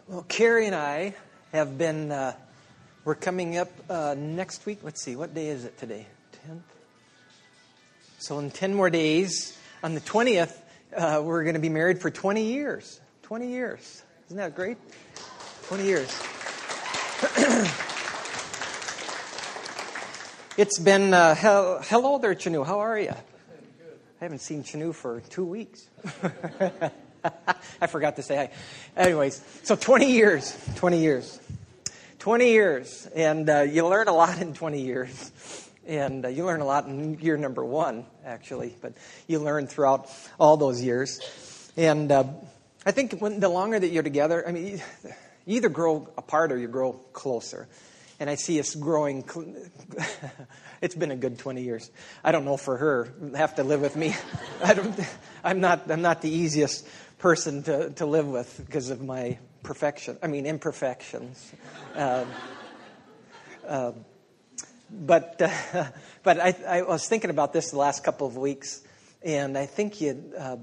Well, Carrie and I have been, we're coming up next week. Let's see, what day is it today? 10th? So in 10 more days, on the 20th, we're going to be married for 20 years. 20 years. Isn't that great? 20 years. It's been, hello there, Chanu. How are you? I haven't seen Chanu for 2 weeks. I forgot to say hi. Anyways, so 20 years. And you learn a lot in 20 years. And you learn a lot in year number 1, actually. But you learn throughout all those years. And I think the longer that you're together, I mean, you either grow apart or you grow closer. And I see us growing. It's been a good 20 years. I don't know for her. Have to live with me. I'm not the easiest person to live with because of my imperfections. But I was thinking about this the last couple of weeks, and I think you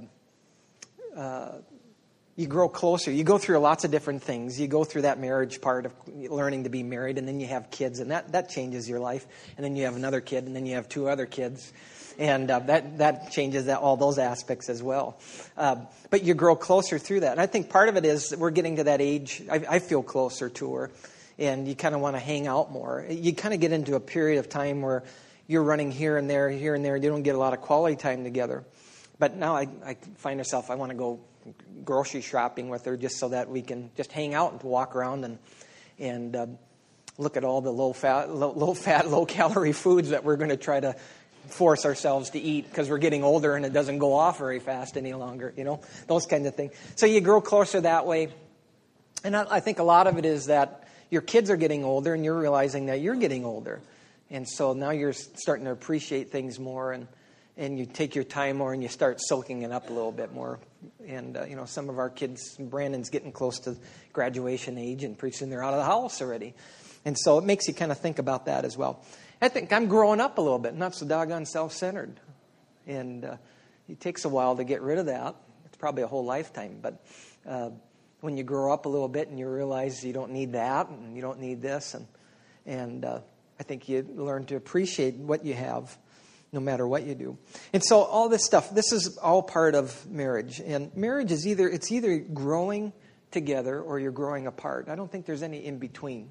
grow closer. You go through lots of different things. You go through that marriage part of learning to be married, and then you have kids, and that changes your life. And then you have another kid, and then you have 2 other kids. And that changes all those aspects as well. But you grow closer through that. And I think part of it is we're getting to that age. I feel closer to her. And you kind of want to hang out more. You kind of get into a period of time where you're running here and there. You don't get a lot of quality time together. But now I find myself, I want to go grocery shopping with her just so that we can just hang out and walk around and look at all the low fat, low calorie foods that we're going to try to force ourselves to eat because we're getting older and it doesn't go off very fast any longer, those kinds of things. So you grow closer that way. And I think a lot of it is that your kids are getting older and you're realizing that you're getting older. And so now you're starting to appreciate things more and you take your time more and you start soaking it up a little bit more. And, some of our kids, Brandon's getting close to graduation age and pretty soon they're out of the house already. And so it makes you kind of think about that as well. I think I'm growing up a little bit, not so doggone self-centered. And it takes a while to get rid of that. It's probably a whole lifetime. But when you grow up a little bit and you realize you don't need that and you don't need this. And I think you learn to appreciate what you have no matter what you do. And so all this stuff, this is all part of marriage. And marriage is either growing together or you're growing apart. I don't think there's any in between.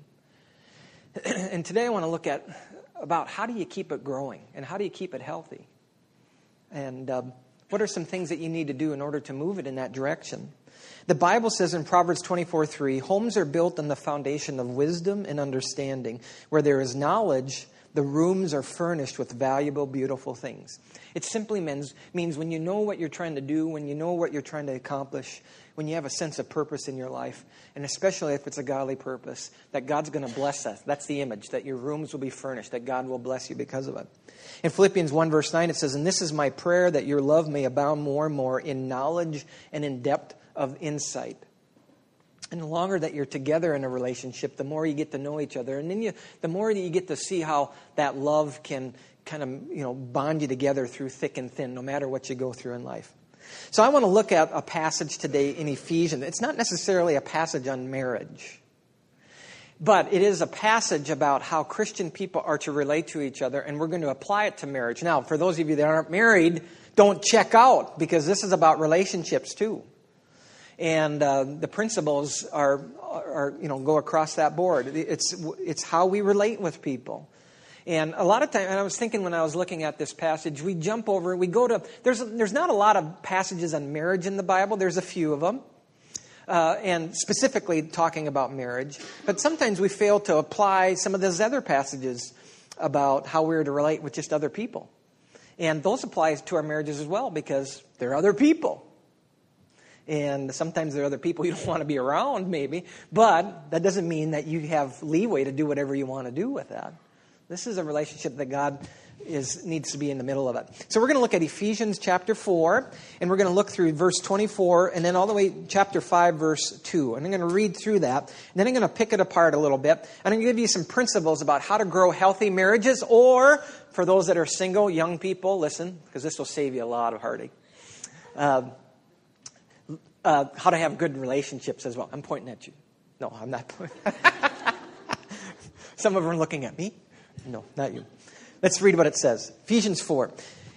And today I want to look about how do you keep it growing and how do you keep it healthy? And what are some things that you need to do in order to move it in that direction? The Bible says in Proverbs 24:3, homes are built on the foundation of wisdom and understanding. Where there is knowledge, the rooms are furnished with valuable, beautiful things. It simply means when you know what you're trying to do, when you know what you're trying to accomplish, when you have a sense of purpose in your life, and especially if it's a godly purpose, that God's going to bless us. That's the image, that your rooms will be furnished, that God will bless you because of it. In Philippians 1 verse 9 it says, and this is my prayer, that your love may abound more and more in knowledge and in depth of insight. And the longer that you're together in a relationship, the more you get to know each other. And then the more that you get to see how that love can kind of, bond you together through thick and thin, no matter what you go through in life. So I want to look at a passage today in Ephesians. It's not necessarily a passage on marriage, but it is a passage about how Christian people are to relate to each other, and we're going to apply it to marriage. Now, for those of you that aren't married, don't check out, because this is about relationships too. And the principles are go across that board. It's how we relate with people. And a lot of times, and I was thinking when I was looking at this passage, we jump over, we go to, there's not a lot of passages on marriage in the Bible. There's a few of them. And specifically talking about marriage. But sometimes we fail to apply some of those other passages about how we're to relate with just other people. And those apply to our marriages as well, because they're other people. And sometimes there are other people you don't want to be around, maybe. But that doesn't mean that you have leeway to do whatever you want to do with that. This is a relationship that God needs to be in the middle of it. So we're going to look at Ephesians chapter 4, and we're going to look through verse 24, and then all the way chapter 5, verse 2. And I'm going to read through that, and then I'm going to pick it apart a little bit. And I'm going to give you some principles about how to grow healthy marriages, or for those that are single, young people, listen, because this will save you a lot of heartache. How to have good relationships as well. I'm pointing at you. No, I'm not. Some of them are looking at me. No, not you. Let's read what it says. Ephesians 4.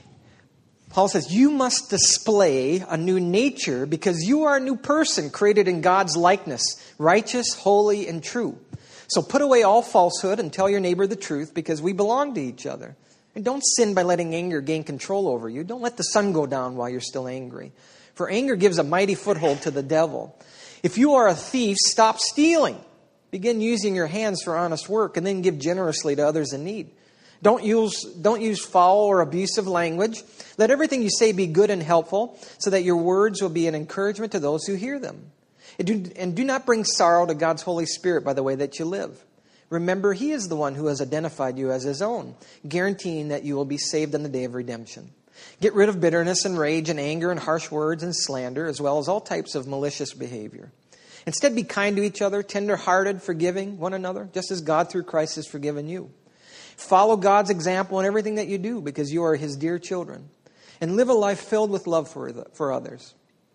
Paul says, you must display a new nature because you are a new person created in God's likeness, righteous, holy, and true. So put away all falsehood and tell your neighbor the truth because we belong to each other. And don't sin by letting anger gain control over you. Don't let the sun go down while you're still angry. For anger gives a mighty foothold to the devil. If you are a thief, stop stealing. Begin using your hands for honest work and then give generously to others in need. Don't use foul or abusive language. Let everything you say be good and helpful so that your words will be an encouragement to those who hear them. And do not bring sorrow to God's Holy Spirit by the way that you live. Remember, He is the one who has identified you as His own, guaranteeing that you will be saved on the day of redemption. Get rid of bitterness and rage and anger and harsh words and slander, as well as all types of malicious behavior. Instead, be kind to each other, tender-hearted, forgiving one another, just as God through Christ has forgiven you. Follow God's example in everything that you do because you are His dear children. And live a life filled with love for others.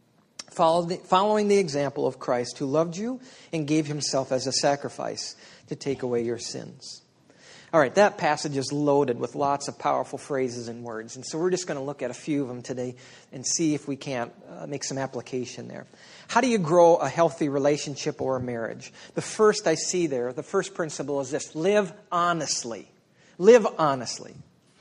Following the example of Christ who loved you and gave Himself as a sacrifice to take away your sins. All right, that passage is loaded with lots of powerful phrases and words. And so we're just going to look at a few of them today and see if we can't make some application there. How do you grow a healthy relationship or a marriage? The first I see there, the first principle is this: live honestly. Live honestly.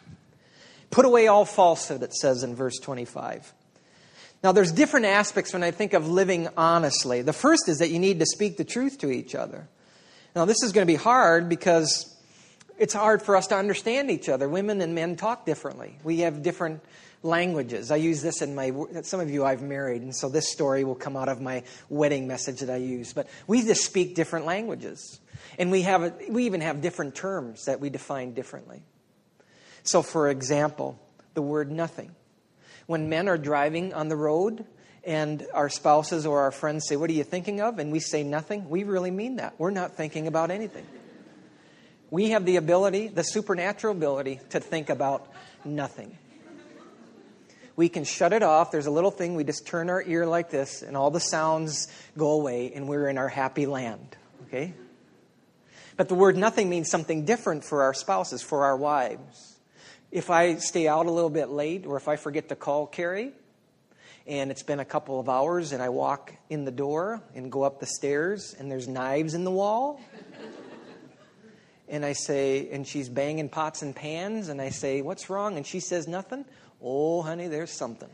Put away all falsehood, it says in verse 25. Now, there's different aspects when I think of living honestly. The first is that you need to speak the truth to each other. Now, this is going to be hard because it's hard for us to understand each other. Women and men talk differently. We have different languages. I use this in some of you I've married, and so this story will come out of my wedding message that I use. But we just speak different languages. And we even have different terms that we define differently. So, for example, the word nothing. When men are driving on the road and our spouses or our friends say, "What are you thinking of?" and we say nothing, we really mean that. We're not thinking about anything. We have the ability, the supernatural ability, to think about nothing. We can shut it off. There's a little thing, we just turn our ear like this and all the sounds go away and we're in our happy land. Okay? But the word nothing means something different for our spouses, for our wives. If I stay out a little bit late or if I forget to call Carrie and it's been a couple of hours and I walk in the door and go up the stairs and there's knives in the wall and I say, and she's banging pots and pans and I say, "What's wrong?" and she says nothing. Oh, honey, there's something.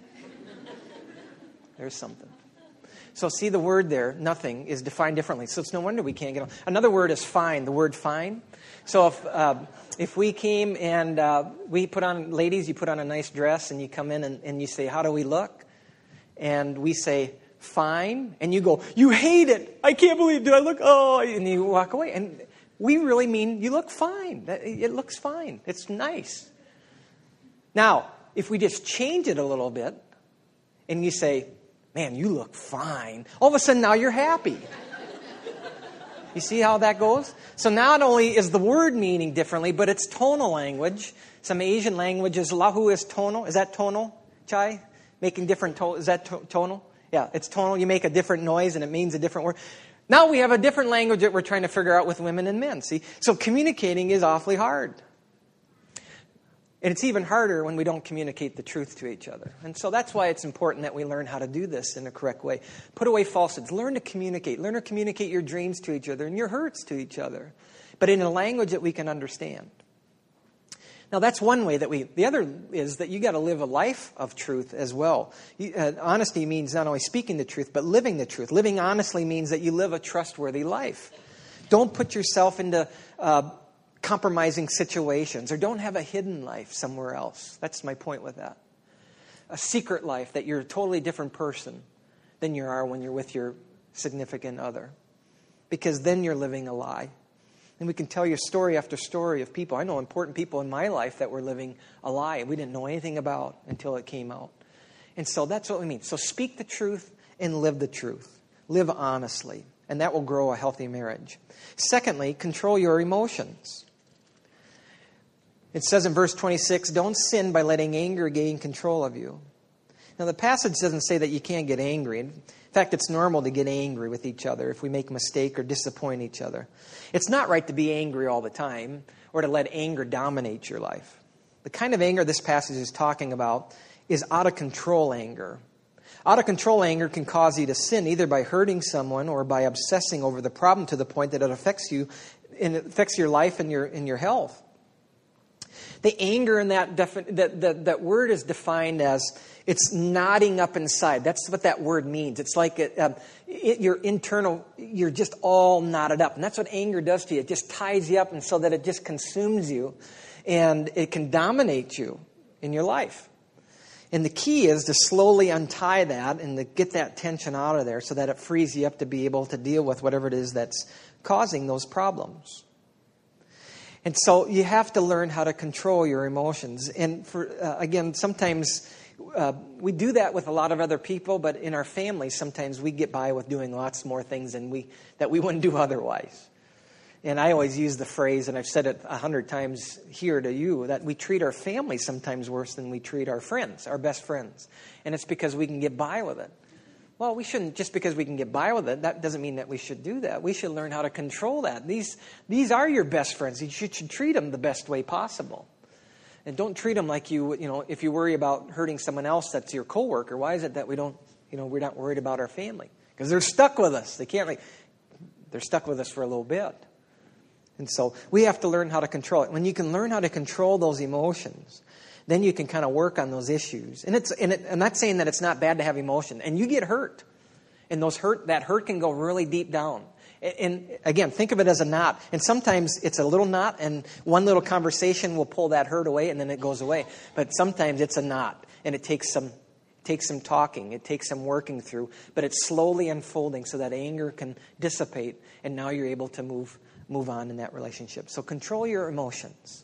There's something. So see, the word there, nothing, is defined differently. So it's no wonder we can't get on. Another word is fine, the word fine. So if we came and we put on, ladies, you put on a nice dress and you come in and you say, "How do we look?" And we say, "Fine." And you go, "You hate it. I can't believe, do I look, oh," and you walk away. And we really mean, you look fine. It looks fine. It's nice. Now, if we just change it a little bit and you say, "Man, you look fine," all of a sudden now you're happy. You see how that goes? So not only is the word meaning differently, but it's tonal language. Some Asian languages, lahu is tonal. Is that tonal, Chai? Making different tonal. Is that tonal? Yeah, it's tonal. You make a different noise and it means a different word. Now we have a different language that we're trying to figure out with women and men. See? So communicating is awfully hard. And it's even harder when we don't communicate the truth to each other. And so that's why it's important that we learn how to do this in a correct way. Put away falsehoods. Learn to communicate. Learn to communicate your dreams to each other and your hurts to each other, but in a language that we can understand. Now that's one way that the other is that you got to live a life of truth as well. Honesty means not only speaking the truth, but living the truth. Living honestly means that you live a trustworthy life. Don't put yourself into compromising situations, or don't have a hidden life somewhere else. That's my point with that. A secret life that you're a totally different person than you are when you're with your significant other. Because then you're living a lie. And we can tell you story after story of people. I know important people in my life that were living a lie we didn't know anything about until it came out. And so that's what we mean. So speak the truth and live the truth. Live honestly. And that will grow a healthy marriage. Secondly, control your emotions. It says in verse 26, "Don't sin by letting anger gain control of you." Now the passage doesn't say that you can't get angry. In fact, it's normal to get angry with each other if we make a mistake or disappoint each other. It's not right to be angry all the time or to let anger dominate your life. The kind of anger this passage is talking about is out-of-control anger. Out-of-control anger can cause you to sin either by hurting someone or by obsessing over the problem to the point that it affects you and it affects your life and your health. The anger in that word is defined as it's knotting up inside. That's what that word means. It's like your internal, you're just all knotted up. And that's what anger does to you. It just ties you up and so that it just consumes you. And it can dominate you in your life. And the key is to slowly untie that and to get that tension out of there so that it frees you up to be able to deal with whatever it is that's causing those problems. And so you have to learn how to control your emotions. And again, sometimes we do that with a lot of other people, but in our families, sometimes we get by with doing lots more things that we wouldn't do otherwise. And I always use the phrase, and I've said it 100 times here to you, that we treat our family sometimes worse than we treat our friends, our best friends. And it's because we can get by with it. Well, we shouldn't, just because we can get by with it, that doesn't mean that we should do that. We should learn how to control that. These are your best friends. You should treat them the best way possible. And don't treat them like if you worry about hurting someone else that's your coworker, why is it that we're not worried about our family? Because they're stuck with us. They're stuck with us for a little bit. And so we have to learn how to control it. When you can learn how to control those emotions, then you can kind of work on those issues. And I'm not saying that it's not bad to have emotion. And you get hurt. And that hurt can go really deep down. And again, think of it as a knot. And sometimes it's a little knot, and one little conversation will pull that hurt away, and then it goes away. But sometimes it's a knot, and it takes some talking. It takes some working through. But it's slowly unfolding so that anger can dissipate, and now you're able to move on in that relationship. So control your emotions.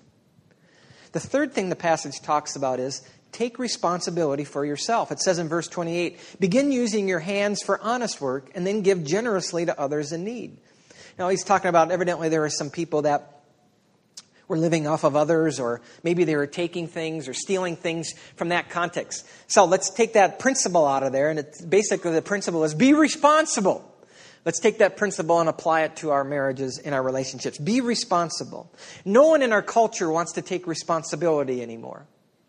The third thing the passage talks about is take responsibility for yourself. It says in verse 28, begin using your hands for honest work and then give generously to others in need. Now he's talking about evidently there are some people that were living off of others, or maybe they were taking things or stealing things from that context. So let's take that principle out of there, and basically the principle is be responsible. Let's take that principle and apply it to our marriages and our relationships. Be responsible. No one in our culture wants to take responsibility anymore.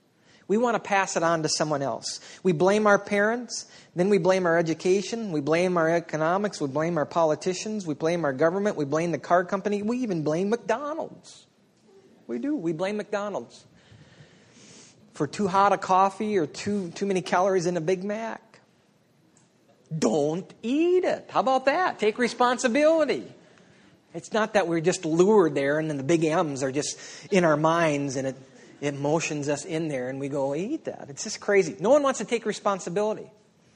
We want to pass it on to someone else. We blame our parents, then we blame our education, we blame our economics, we blame our politicians, we blame our government, we blame the car company, we even blame McDonald's. We do. We blame McDonald's for too hot a coffee or too many calories in a Big Mac. Don't eat it. How about that? Take responsibility. It's not that we're just lured there and then the big M's are just in our minds and it motions us in there and we go, eat that. It's just crazy. No one wants to take responsibility.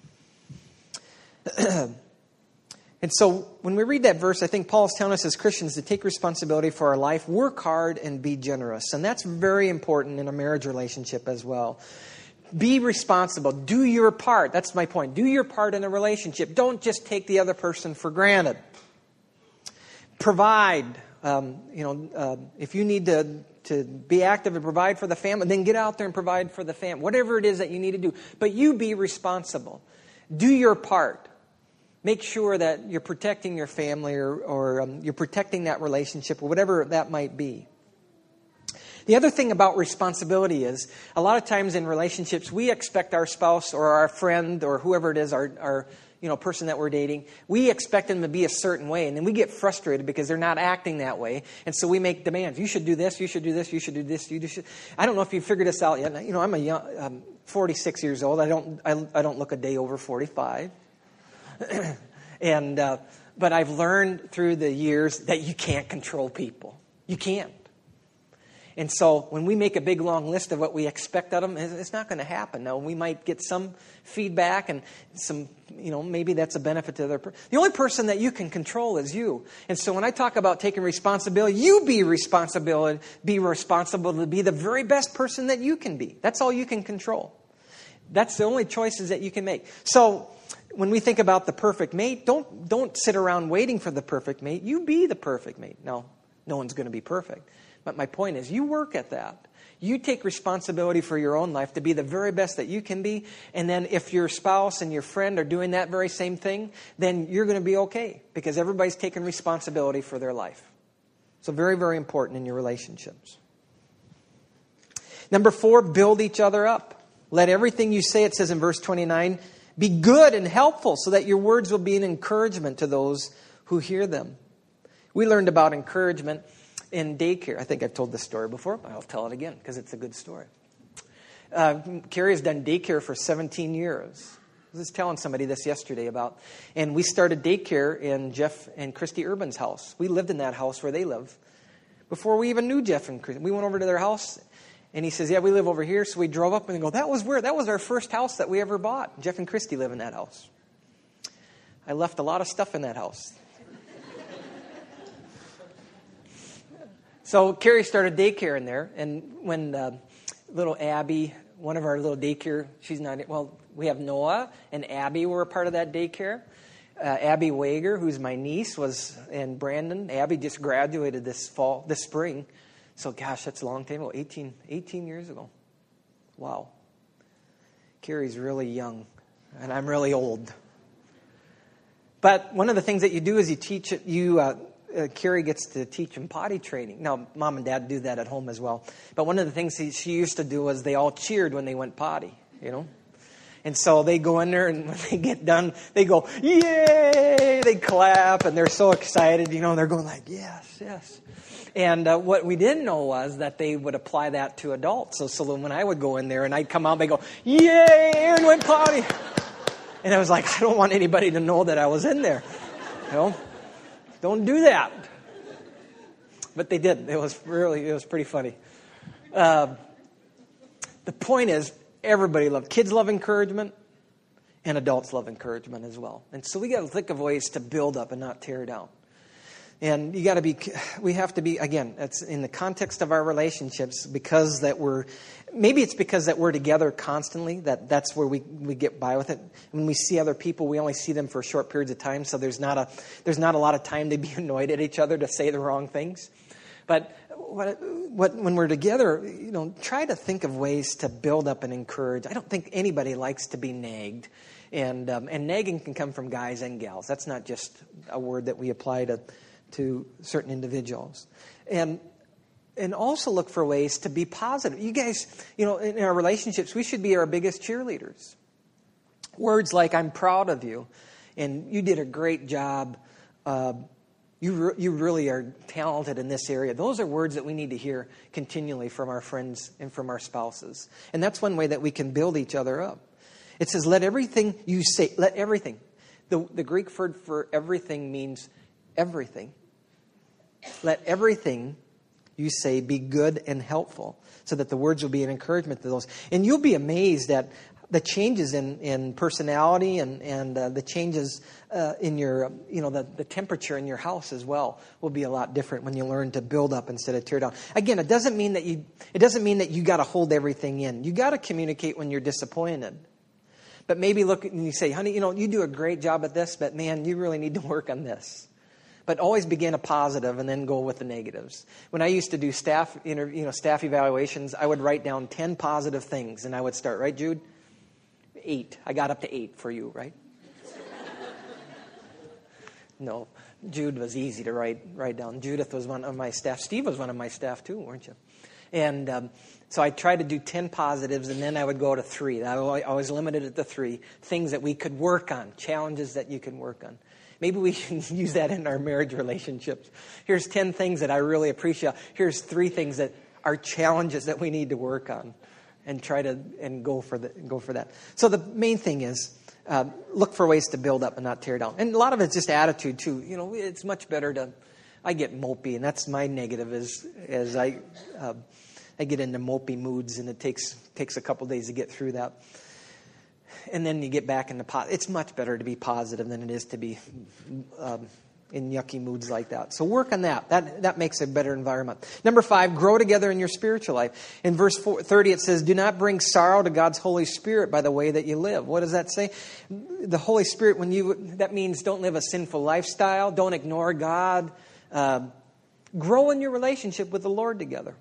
And so when we read that verse, I think Paul's telling us as Christians to take responsibility for our life, work hard, and be generous. And that's very important in a marriage relationship as well. Be responsible. Do your part. That's my point. Do your part in a relationship. Don't just take the other person for granted. Provide. If you need to be active and provide for the family, then get out there and provide for the family. Whatever it is that you need to do. But you be responsible. Do your part. Make sure that you're protecting your family or you're protecting that relationship or whatever that might be. The other thing about responsibility is a lot of times in relationships we expect our spouse or our friend or whoever it is, our person that we're dating, we expect them to be a certain way, and then we get frustrated because they're not acting that way, and so we make demands. You should do this. You should do this. You should do this. You should. I don't know if you've figured this out yet. I'm 46 years old. I don't look a day over 45. But I've learned through the years that you can't control people. You can't. And so when we make a big, long list of what we expect of them, it's not going to happen. Now, we might get some feedback and some, maybe that's a benefit to the other person. The only person that you can control is you. And so when I talk about taking responsibility, you be responsible to be the very best person that you can be. That's all you can control. That's the only choices that you can make. So when we think about the perfect mate, don't sit around waiting for the perfect mate. You be the perfect mate. No one's going to be perfect. But my point is, you work at that. You take responsibility for your own life to be the very best that you can be. And then if your spouse and your friend are doing that very same thing, then you're going to be okay because everybody's taking responsibility for their life. So very, very important in your relationships. Number 4, build each other up. Let everything you say, it says in verse 29, be good and helpful so that your words will be an encouragement to those who hear them. We learned about encouragement in daycare. I think I've told this story before, but I'll tell it again because it's a good story. Carrie has done daycare for 17 years. I was just telling somebody this yesterday about, and we started daycare in Jeff and Christy Urban's house. We lived in that house where they live before we even knew Jeff and Christy. We went over to their house, and he says, yeah, we live over here. So we drove up and go, that was our first house that we ever bought. Jeff and Christy live in that house. I left a lot of stuff in that house. So Carrie started daycare in there, and when little Abby, one of our little daycare, we have Noah and Abby were a part of that daycare. Abby Wager, who's my niece, and Brandon. Abby just graduated this spring. So gosh, that's a long time ago, 18 years ago. Wow. Carrie's really young, and I'm really old. But one of the things that you do is you teach it, Carrie gets to teach them potty training. Now, Mom and Dad do that at home as well. But one of the things she used to do was they all cheered when they went potty, And so they go in there, and when they get done, they go, yay! They clap, and they're so excited, They're going like, yes, yes. And what we didn't know was that they would apply that to adults. So when I would go in there, and I'd come out, they go, yay! Aaron went potty. And I was like, I don't want anybody to know that I was in there, Don't do that. But they did. It was pretty funny. The point is, kids love encouragement, and adults love encouragement as well. And so we got to think of ways to build up and not tear down. And we have to be, again, it's in the context of our relationships, because we're together constantly, that's where we get by with it. When we see other people, we only see them for short periods of time, so there's not a lot of time to be annoyed at each other to say the wrong things. But when we're together, try to think of ways to build up and encourage. I don't think anybody likes to be nagged. And nagging can come from guys and gals. That's not just a word that we apply to certain individuals. And also look for ways to be positive. You guys, in our relationships, we should be our biggest cheerleaders. Words like, I'm proud of you, and you did a great job. You really are talented in this area. Those are words that we need to hear continually from our friends and from our spouses. And that's one way that we can build each other up. It says, let everything you say, let everything. The Greek word for everything means everything. Let everything you say be good and helpful, so that the words will be an encouragement to those. And you'll be amazed at the changes in personality and the changes in your, the temperature in your house as well will be a lot different when you learn to build up instead of tear down. Again, it doesn't mean that you got to hold everything in. You got to communicate when you're disappointed. But maybe look and you say, honey, you do a great job at this, but man, you really need to work on this. But always begin a positive and then go with the negatives. When I used to do staff evaluations, I would write down 10 positive things, and I would start, right, Jude? 8. I got up to 8 for you, right? No, Jude was easy to write down. Judith was one of my staff. Steve was one of my staff too, weren't you? And so I tried to do 10 positives, and then I would go to 3. I was limited at the 3 things that we could work on, challenges that you can work on. Maybe we can use that in our marriage relationships. Here's 10 things that I really appreciate. Here's 3 things that are challenges that we need to work on, and try to go for that. So the main thing is look for ways to build up and not tear down. And a lot of it's just attitude too. It's much better to. I get mopey, and that's my negative. As I get into mopey moods, and it takes a couple days to get through that. And then you get back into positive. It's much better to be positive than it is to be in yucky moods like that. So work on that. That makes a better environment. Number 5, grow together in your spiritual life. In verse 30, it says, do not bring sorrow to God's Holy Spirit by the way that you live. What does that say? The Holy Spirit, that means don't live a sinful lifestyle. Don't ignore God. Grow in your relationship with the Lord together.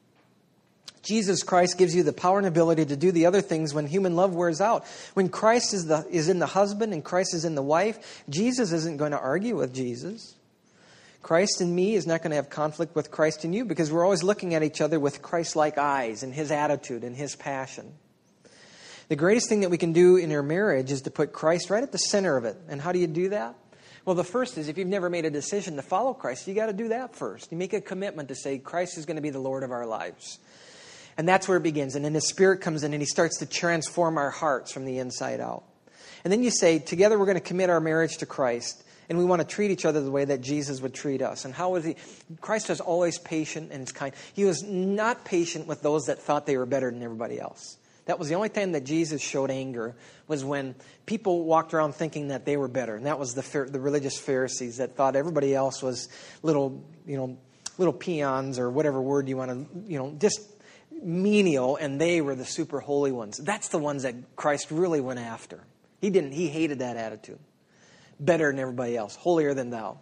Jesus Christ gives you the power and ability to do the other things when human love wears out. When Christ is in the husband and Christ is in the wife, Jesus isn't going to argue with Jesus. Christ in me is not going to have conflict with Christ in you because we're always looking at each other with Christ-like eyes and His attitude and His passion. The greatest thing that we can do in our marriage is to put Christ right at the center of it. And how do you do that? Well, the first is if you've never made a decision to follow Christ, you got to do that first. You make a commitment to say Christ is going to be the Lord of our lives. And that's where it begins. And then His Spirit comes in and He starts to transform our hearts from the inside out. And then you say, together we're going to commit our marriage to Christ. And we want to treat each other the way that Jesus would treat us. And how was He? Christ was always patient and kind. He was not patient with those that thought they were better than everybody else. That was the only time that Jesus showed anger, was when people walked around thinking that they were better. And that was the religious Pharisees that thought everybody else was little peons, or whatever word you want to, just menial, and they were the super holy ones. That's the ones that Christ really went after. He hated that attitude. Better than everybody else, holier than thou.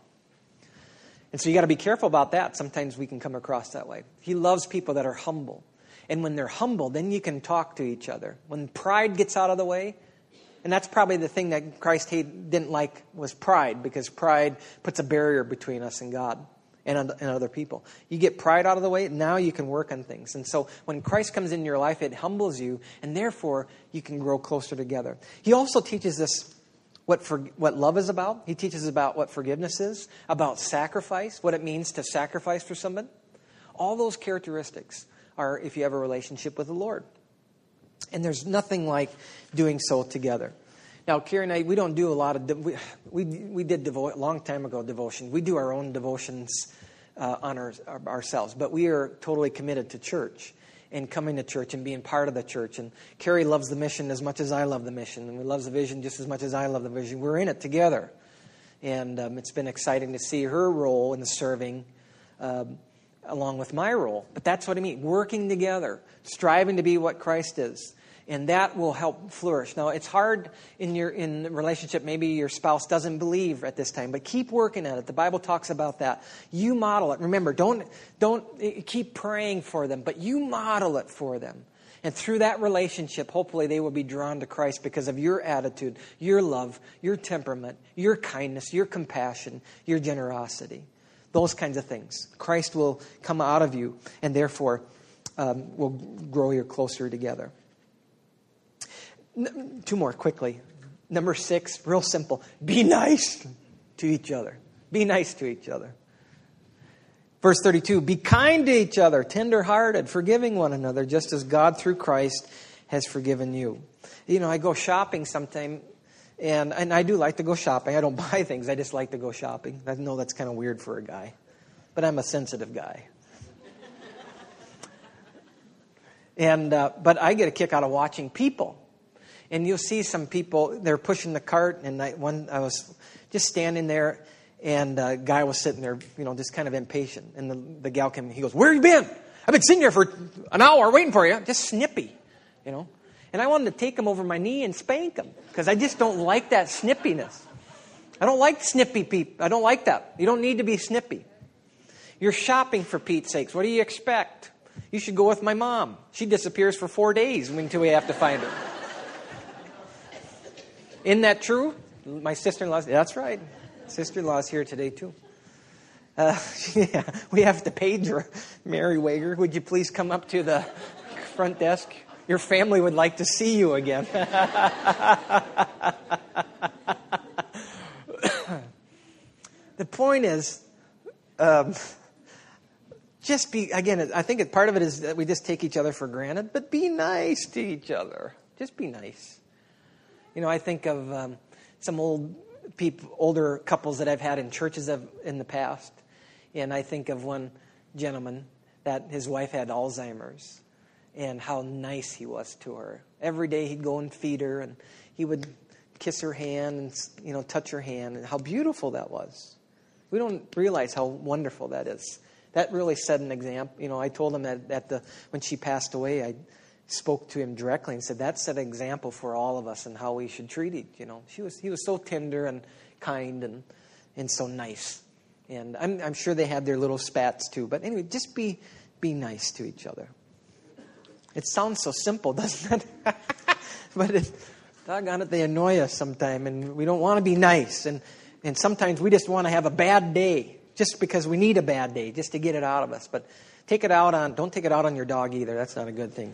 And so you got to be careful about that. Sometimes we can come across that way. He loves people that are humble. And when they're humble, then you can talk to each other. When pride gets out of the way, and that's probably the thing that Christ didn't like, was pride, because pride puts a barrier between us and God and other people. You get pride out of the way, now you can work on things. And so when Christ comes into your life, it humbles you, and therefore you can grow closer together. He also teaches us what love is about. He teaches about what forgiveness is, about sacrifice, what it means to sacrifice for someone. All those characteristics are if you have a relationship with the Lord. And there's nothing like doing so together. Now, Carrie and I, we don't do a lot of, we did a long time ago devotion. We do our own devotions on ourselves, but we are totally committed to church and coming to church and being part of the church. And Carrie loves the mission as much as I love the mission, and we love the vision just as much as I love the vision. We're in it together. And it's been exciting to see her role in the serving along with my role. But that's what I mean, working together, striving to be what Christ is. And that will help flourish. Now, it's hard in the relationship. Maybe your spouse doesn't believe at this time, but keep working at it. The Bible talks about that. You model it. Remember, don't keep praying for them, but you model it for them. And through that relationship, hopefully they will be drawn to Christ because of your attitude, your love, your temperament, your kindness, your compassion, your generosity. Those kinds of things. Christ will come out of you, and therefore will grow you closer together. Two more quickly. Number 6, real simple. Be nice to each other. Be nice to each other. Verse 32, be kind to each other, tender-hearted, forgiving one another, just as God through Christ has forgiven you. You know, I go shopping sometime, and I do like to go shopping. I don't buy things. I just like to go shopping. I know that's kind of weird for a guy, but I'm a sensitive guy. But I get a kick out of watching people. And you'll see some people, they're pushing the cart, and I was just standing there, and a guy was sitting there, just kind of impatient. And the gal came, he goes, "Where have you been? I've been sitting here for an hour waiting for you." Just snippy, And I wanted to take him over my knee and spank him, because I just don't like that snippiness. I don't like snippy people. I don't like that. You don't need to be snippy. You're shopping, for Pete's sakes. What do you expect? You should go with my mom. She disappears for 4 days until we have to find her. Isn't that true? My sister-in-law, that's right. Sister-in-law's here today, too. Yeah, we have to page her. Mary Wager, would you please come up to the front desk? Your family would like to see you again. The point is, just be, again, I think part of it is that we just take each other for granted, but be nice to each other. Just be nice. I think of some older couples that I've had in churches in the past. And I think of one gentleman that his wife had Alzheimer's, and how nice he was to her. Every day he'd go and feed her, and he would kiss her hand and touch her hand, and how beautiful that was. We don't realize how wonderful that is. That really set an example. I told him that when she passed away, I spoke to him directly and said, that set an example for all of us and how we should treat each. He was so tender and kind and so nice. And I'm sure they had their little spats too. But anyway, just be nice to each other. It sounds so simple, doesn't it? But doggone it, they annoy us sometime, and we don't want to be nice. And sometimes we just want to have a bad day, just because we need a bad day, just to get it out of us. But don't take it out on your dog either. That's not a good thing.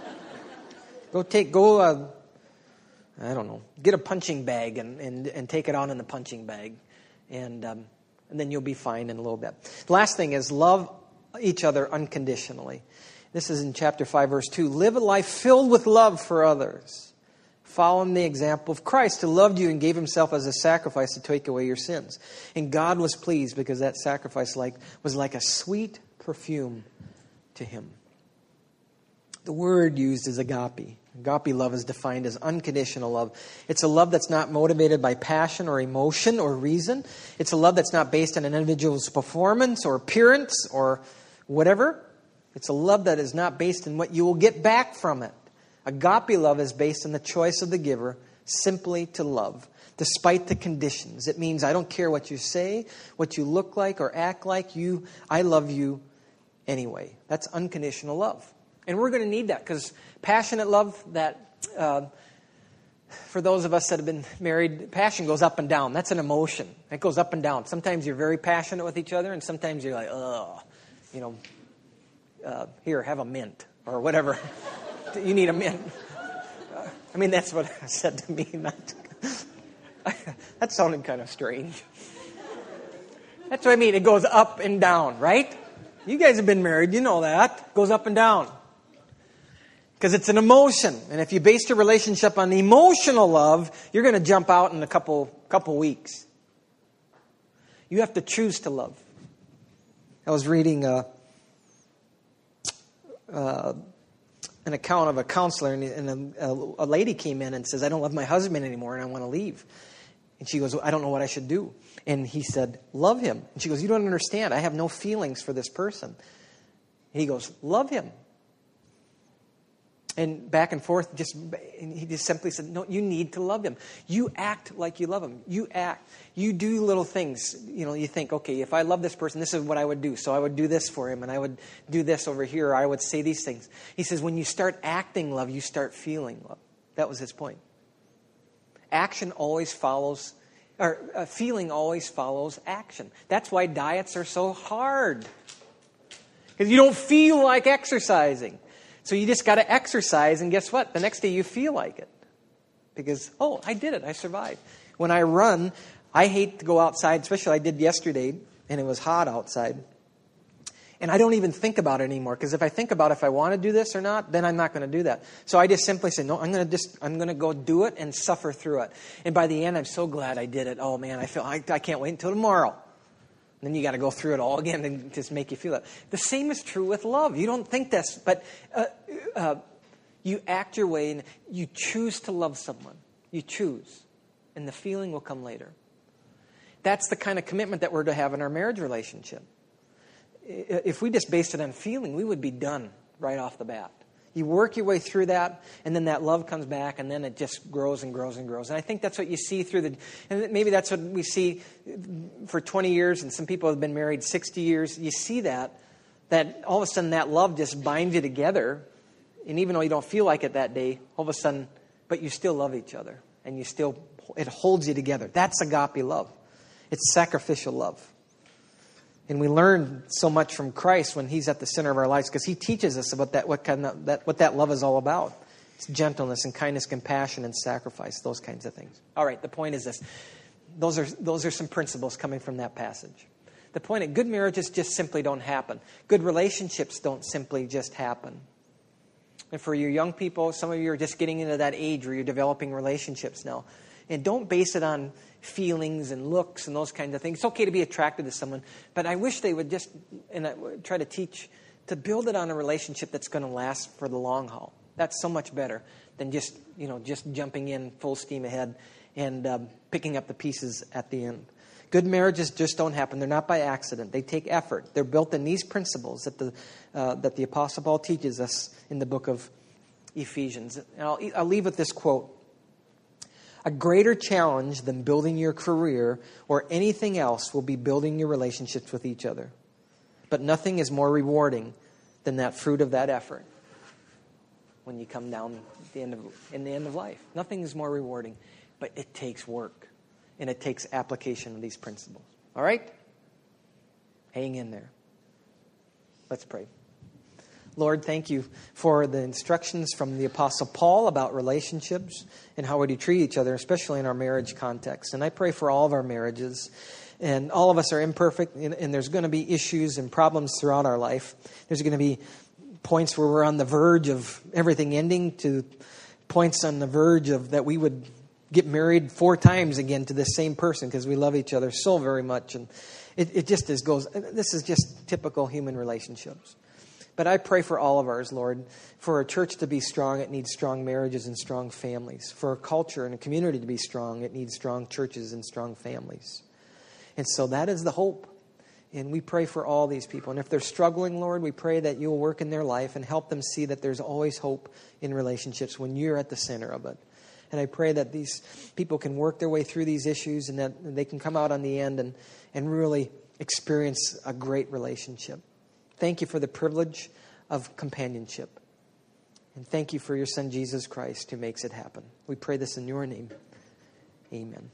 I don't know, get a punching bag and take it out in the punching bag. And then you'll be fine in a little bit. The last thing is love each other unconditionally. This is in chapter 5, verse 2. Live a life filled with love for others. Following the example of Christ, who loved you and gave himself as a sacrifice to take away your sins. And God was pleased because that sacrifice was like a sweet perfume to him. The word used is agape. Agape love is defined as unconditional love. It's a love that's not motivated by passion or emotion or reason. It's a love that's not based on an individual's performance or appearance or whatever. It's a love that is not based on what you will get back from it. Agape love is based on the choice of the giver simply to love, despite the conditions. It means I don't care what you say, what you look like or act like. I love you anyway. That's unconditional love. And we're going to need that because passionate love, for those of us that have been married, passion goes up and down. That's an emotion. It goes up and down. Sometimes you're very passionate with each other, and sometimes you're like, here, have a mint or whatever. You need a mint. That's what I said to me. That sounded kind of strange. That's what I mean. It goes up and down, right? You guys have been married. You know that. It goes up and down. Because it's an emotion. And if you base your relationship on emotional love, you're going to jump out in a couple weeks. You have to choose to love. I was reading an account of a counselor, and a lady came in and says, I don't love my husband anymore and I want to leave. And she goes, I don't know what I should do. And he said, love him. And she goes, you don't understand. I have no feelings for this person. And he goes, love him. And back and forth, he just simply said, no, you need to love him. You act like you love him. You act. You do little things. You think, okay, if I love this person, this is what I would do. So I would do this for him, and I would do this over here. Or I would say these things. He says, when you start acting love, you start feeling love. That was his point. Action always follows, or feeling always follows action. That's why diets are so hard. Because you don't feel like exercising. So you just got to exercise, and guess what? The next day you feel like it. Because, I did it. I survived. When I run, I hate to go outside, especially I did yesterday, and it was hot outside. And I don't even think about it anymore, because if I think about if I want to do this or not, then I'm not going to do that. So I just simply say, no, I'm going to go do it and suffer through it. And by the end, I'm so glad I did it. Oh man, I can't wait until tomorrow. Then you got to go through it all again and just make you feel it. The same is true with love. You don't think this, but you act your way and you choose to love someone. You choose. And the feeling will come later. That's the kind of commitment that we're to have in our marriage relationship. If we just based it on feeling, we would be done right off the bat. You work your way through that, and then that love comes back, and then it just grows and grows and grows. And I think that's what you see and maybe that's what we see for 20 years, and some people have been married 60 years. You see that all of a sudden that love just binds you together, and even though you don't feel like it that day, all of a sudden, but you still love each other, and it holds you together. That's agape love. It's sacrificial love. And we learn so much from Christ when he's at the center of our lives, because he teaches us about what that love is all about. It's gentleness and kindness, compassion and sacrifice, those kinds of things. All right, the point is this. Those are some principles coming from that passage. The point is, good marriages just simply don't happen. Good relationships don't simply just happen. And for you young people, some of you are just getting into that age where you're developing relationships now. And don't base it on feelings and looks and those kinds of things. It's okay to be attracted to someone, but I wish they would try to teach to build it on a relationship that's going to last for the long haul. That's so much better than just jumping in full steam ahead and picking up the pieces at the end. Good marriages just don't happen. They're not by accident. They take effort. They're built in these principles that the Apostle Paul teaches us in the book of Ephesians. And I'll leave with this quote. A greater challenge than building your career or anything else will be building your relationships with each other. But nothing is more rewarding than that fruit of that effort when you come down at the end of life. Nothing is more rewarding, but it takes work, and it takes application of these principles. All right? Hang in there. Let's pray. Lord, thank you for the instructions from the Apostle Paul about relationships and how we treat each other, especially in our marriage context. And I pray for all of our marriages. And all of us are imperfect, and there's going to be issues and problems throughout our life. There's going to be points where we're on the verge of everything ending to points on the verge of that we would get married 4 times again to this same person because we love each other so very much. And it just goes, this is just typical human relationships. But I pray for all of ours, Lord. For a church to be strong, it needs strong marriages and strong families. For a culture and a community to be strong, it needs strong churches and strong families. And so that is the hope. And we pray for all these people. And if they're struggling, Lord, we pray that you'll work in their life and help them see that there's always hope in relationships when you're at the center of it. And I pray that these people can work their way through these issues and that they can come out on the end and really experience a great relationship. Thank you for the privilege of companionship. And thank you for your Son, Jesus Christ, who makes it happen. We pray this in your name. Amen.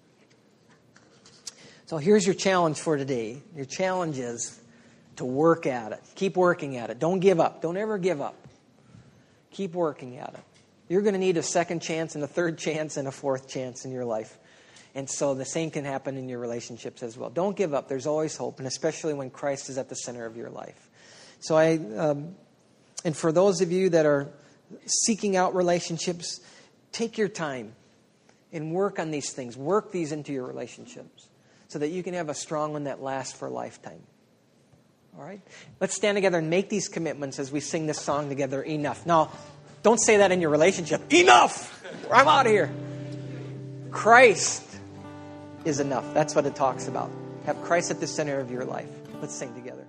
So here's your challenge for today. Your challenge is to work at it. Keep working at it. Don't give up. Don't ever give up. Keep working at it. You're going to need a second chance and a third chance and a fourth chance in your life. And so the same can happen in your relationships as well. Don't give up. There's always hope, and especially when Christ is at the center of your life. So and for those of you that are seeking out relationships, take your time and work on these things. Work these into your relationships so that you can have a strong one that lasts for a lifetime. All right? Let's stand together and make these commitments as we sing this song together, Enough. Now, don't say that in your relationship. Enough! I'm out of here. Christ is enough. That's what it talks about. Have Christ at the center of your life. Let's sing together.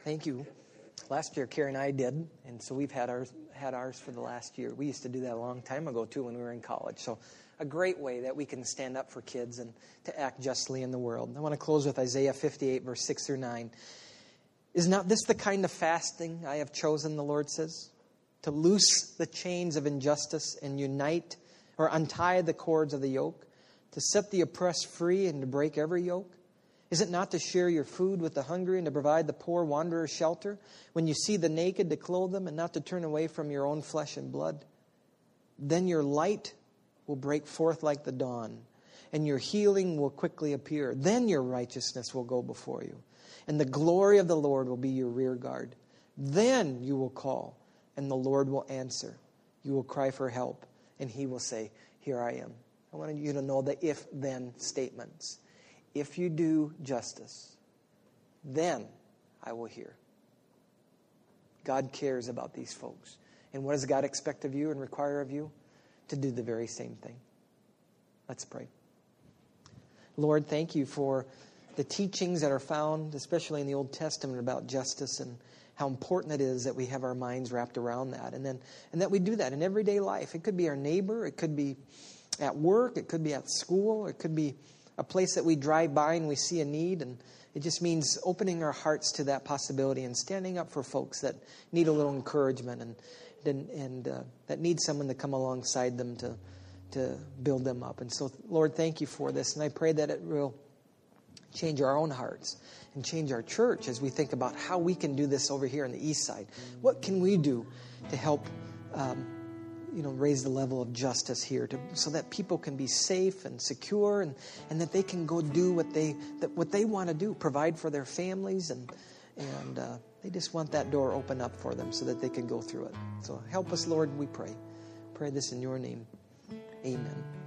Thank you. Last year, Carrie and I did, and so we've had ours for the last year. We used to do that a long time ago, too, when we were in college. So a great way that we can stand up for kids and to act justly in the world. I want to close with Isaiah 58, verse 6 through 9. Is not this the kind of fasting I have chosen, the Lord says? To loose the chains of injustice and untie the cords of the yoke, to set the oppressed free and to break every yoke? Is it not to share your food with the hungry and to provide the poor wanderer shelter? When you see the naked, to clothe them and not to turn away from your own flesh and blood? Then your light will break forth like the dawn, and your healing will quickly appear. Then your righteousness will go before you, and the glory of the Lord will be your rear guard. Then you will call, and the Lord will answer. You will cry for help, and He will say, here I am. I wanted you to know the if-then statements. If you do justice, then I will hear. God cares about these folks. And what does God expect of you and require of you? To do the very same thing. Let's pray. Lord, thank you for the teachings that are found, especially in the Old Testament, about justice and how important it is that we have our minds wrapped around that. And that we do that in everyday life. It could be our neighbor. It could be at work. It could be at school. It could be a place that we drive by and we see a need. And it just means opening our hearts to that possibility and standing up for folks that need a little encouragement and that need someone to come alongside them to build them up. And so, Lord, thank you for this. And I pray that it will change our own hearts and change our church as we think about how we can do this over here on the east side. What can we do to help raise the level of justice here so that people can be safe and secure and that they can go do what they want to do, provide for their families, and they just want that door open up for them so that they can go through it. So help us, Lord, we pray. Pray this in your name. Amen.